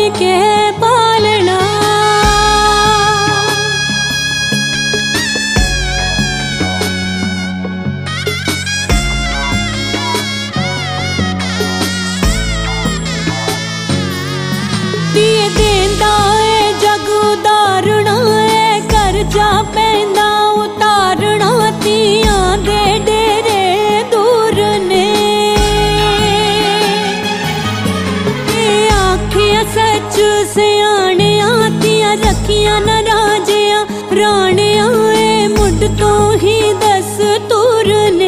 के पालना। दिए देंदा है जग उदारना है, करजा पैंदा उतारना, तियां दे डेरे दूर ने। आखिया सच सियाणिया, तियां रखियां न राजिया राणिया, मुड तो ही दस्तूर ने।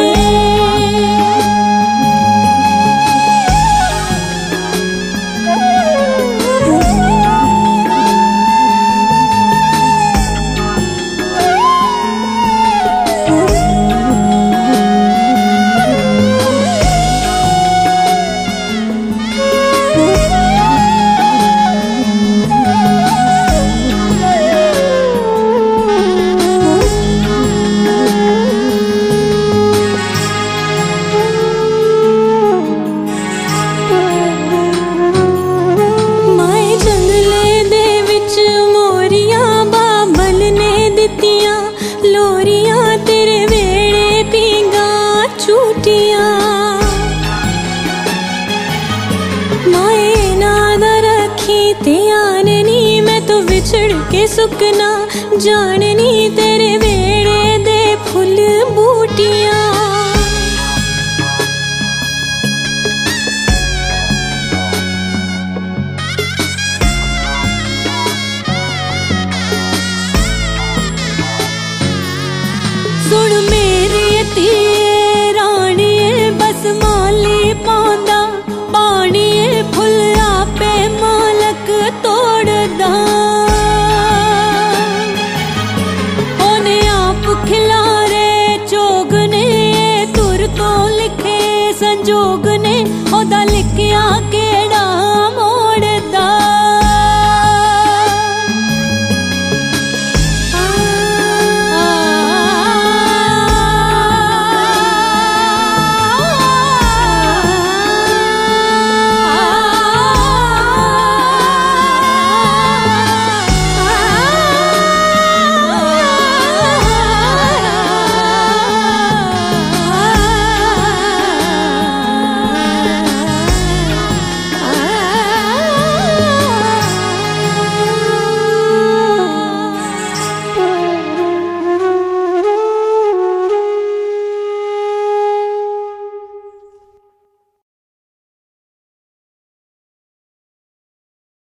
लोरियां तेरे वेड़े पींगा छूटियां, माए नाद रखी ध्याननी, मैं तो विछड़ के सुकना जाननी, तेरे वेड़े दे फुल बूटियां। सुन मेरी धीए राणीए, बस माली पांदा पानीए, फुल आपे मालक तोड़दा। ओने आप खिलारे चोगने, तुर तो लिखे संजोग ने, ओदा लिखिया के